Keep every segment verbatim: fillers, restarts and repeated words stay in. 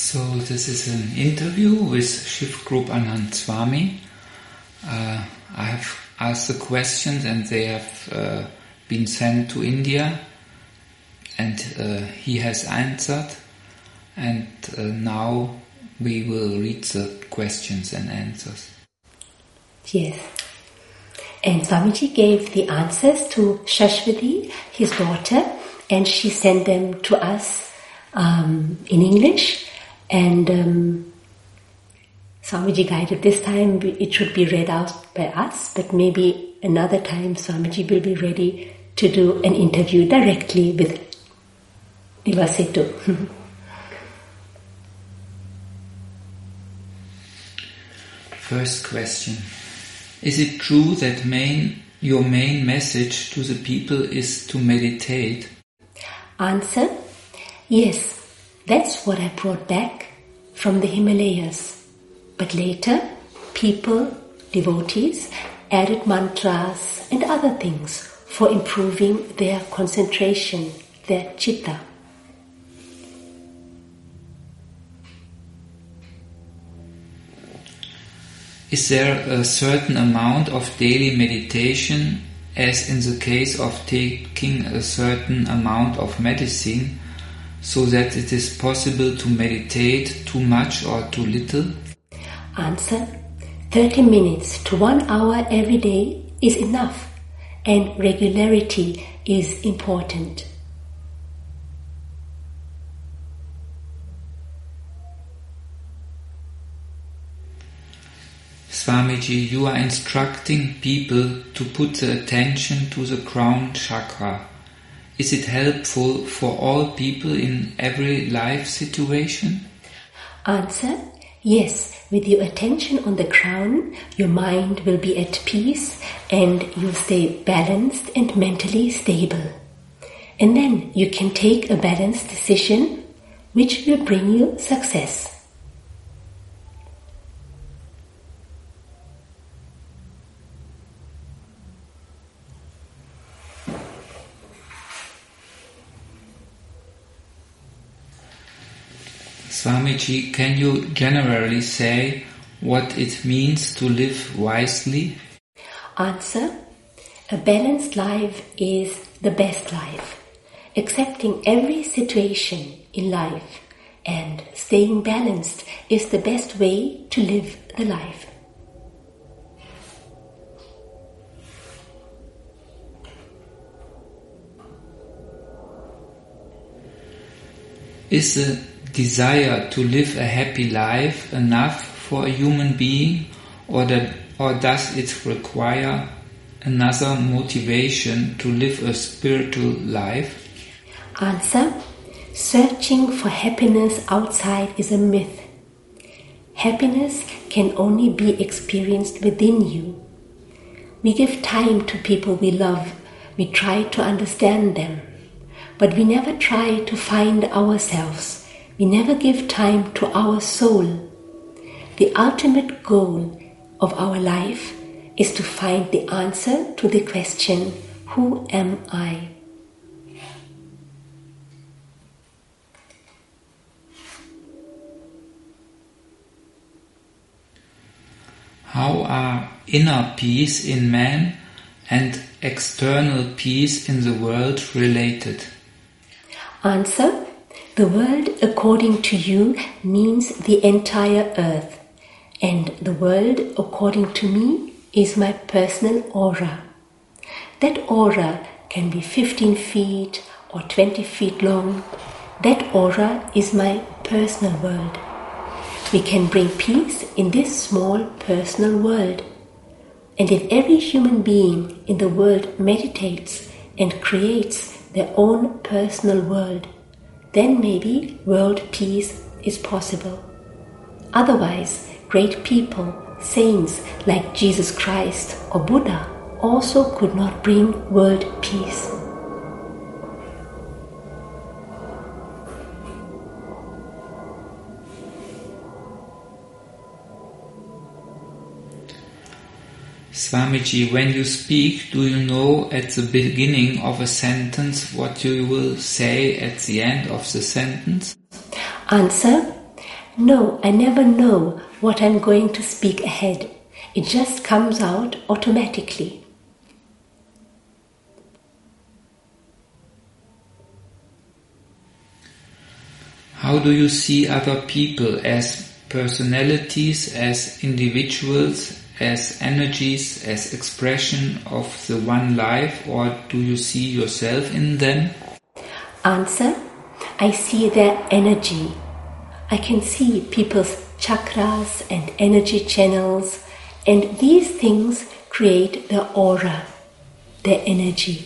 So this is an interview with Shiv Group Anand Swami. Uh, I have asked the questions and they have uh, been sent to India, and uh, he has answered, and uh, now we will read the questions and answers. Yes. And Swamiji gave the answers to Shashwati, his daughter, and she sent them to us um, in English. And um, Swamiji guided this time, it should be read out by us, but maybe another time Swamiji will be ready to do an interview directly with Divasetu. First question. Is it true that main, your main message to the people is to meditate? Answer. Yes. That's what I brought back from the Himalayas. But later, people, devotees, added mantras and other things for improving their concentration, their chitta. Is there a certain amount of daily meditation, as in the case of taking a certain amount of medicine, so that it is possible to meditate too much or too little? Answer. thirty minutes to one hour every day is enough, and regularity is important. Swamiji, you are instructing people to put the attention to the crown chakra. Is it helpful for all people in every life situation? Answer. Yes. With your attention on the crown, your mind will be at peace and you'll stay balanced and mentally stable. And then you can take a balanced decision which will bring you success. Swamiji, can you generally say what it means to live wisely? Answer. A balanced life is the best life. Accepting every situation in life and staying balanced is the best way to live the life. Is the desire to live a happy life enough for a human being, or that, or does it require another motivation to live a spiritual life? Answer. Searching for happiness outside is a myth. Happiness can only be experienced within you. We give time to people we love. We try to understand them. But we never try to find ourselves. We never give time to our soul. The ultimate goal of our life is to find the answer to the question, who am I? How are inner peace in man and external peace in the world related? Answer. The world, according to you, means the entire earth, and the world, according to me, is my personal aura. That aura can be fifteen feet or twenty feet long. That aura is my personal world. We can bring peace in this small personal world. And if every human being in the world meditates and creates their own personal world, then maybe world peace is possible. Otherwise, great people, saints like Jesus Christ or Buddha also could not bring world peace. Swamiji, when you speak, do you know at the beginning of a sentence what you will say at the end of the sentence? Answer. No, I never know what I'm going to speak ahead. It just comes out automatically. How do you see other people, as personalities, as individuals, as energies, as expression of the one life, or do you see yourself in them? Answer: I see their energy. I can see people's chakras and energy channels, and these things create their aura, their energy.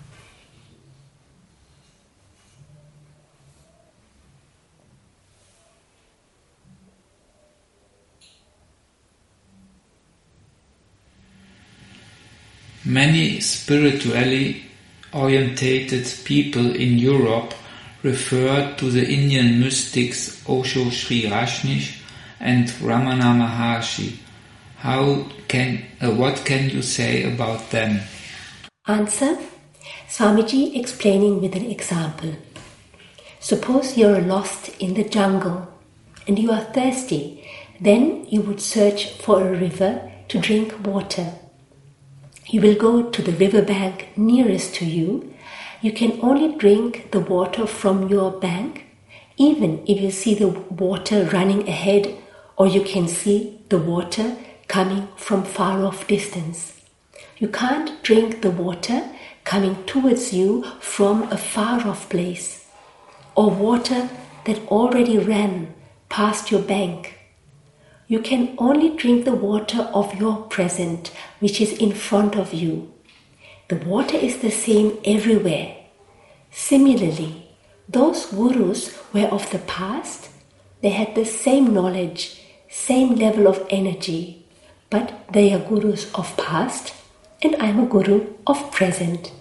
Many spiritually orientated people in Europe refer to the Indian mystics Osho Sri Rajneesh and Ramana Maharshi. How can, uh, what can you say about them? Answer: Swamiji explaining with an example. Suppose you're lost in the jungle and you are thirsty. Then you would search for a river to drink water. You will go to the riverbank nearest to you. You can only drink the water from your bank, even if you see the water running ahead, or you can see the water coming from far off distance. You can't drink the water coming towards you from a far off place, or water that already ran past your bank. You can only drink the water of your present, which is in front of you. The water is the same everywhere. Similarly, those gurus were of the past. They had the same knowledge, same level of energy, but they are gurus of past, and I'm a guru of present.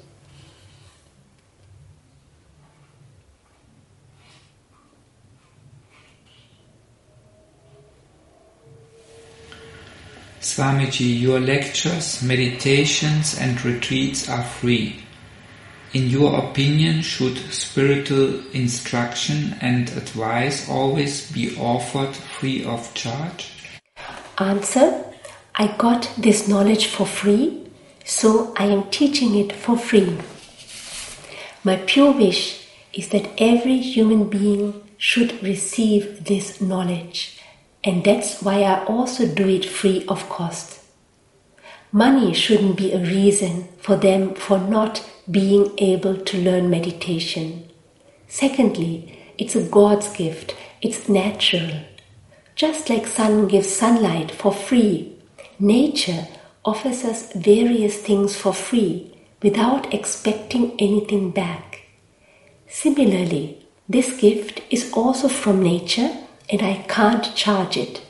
Swamiji, your lectures, meditations and retreats are free. In your opinion, should spiritual instruction and advice always be offered free of charge? Answer: I got this knowledge for free, so I am teaching it for free. My pure wish is that every human being should receive this knowledge. And that's why I also do it free of cost. Money shouldn't be a reason for them for not being able to learn meditation. Secondly, it's a God's gift. It's natural. Just like sun gives sunlight for free, nature offers us various things for free without expecting anything back. Similarly, this gift is also from nature, and I can't charge it.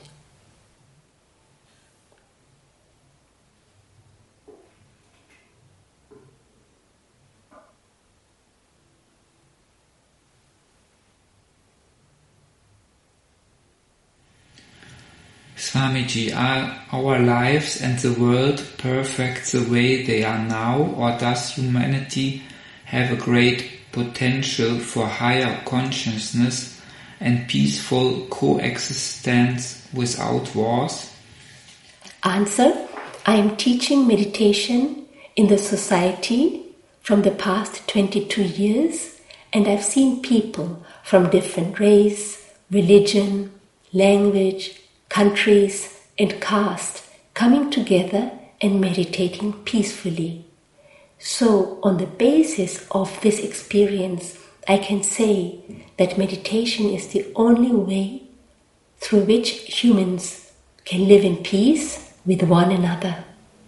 Swamiji, are our lives and the world perfect the way they are now, or does humanity have a great potential for higher consciousness and peaceful coexistence without wars? Answer: I am teaching meditation in the society from the past twenty-two years, and I've seen people from different race, religion, language, countries and caste coming together and meditating peacefully. So on the basis of this experience, I can say that meditation is the only way through which humans can live in peace with one another.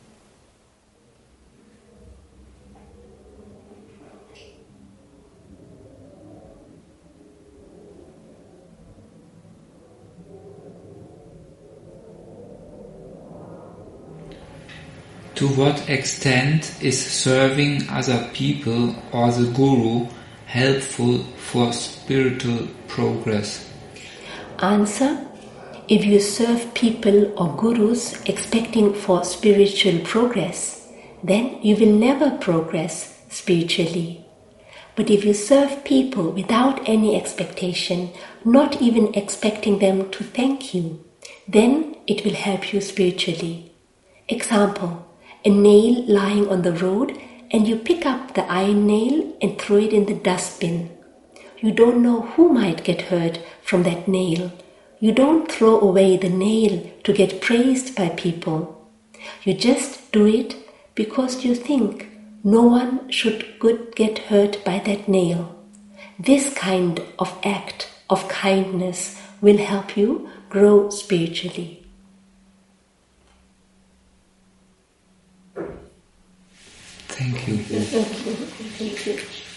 To what extent is serving other people or the guru helpful for spiritual progress? Answer: if you serve people or gurus expecting for spiritual progress, then you will never progress spiritually. But if you serve people without any expectation, not even expecting them to thank you, then it will help you spiritually. Example, a nail lying on the road and you pick up the iron nail and throw it in the dustbin. You don't know who might get hurt from that nail. You don't throw away the nail to get praised by people. You just do it because you think no one should good get hurt by that nail. This kind of act of kindness will help you grow spiritually. Thank you. Thank you. Thank you.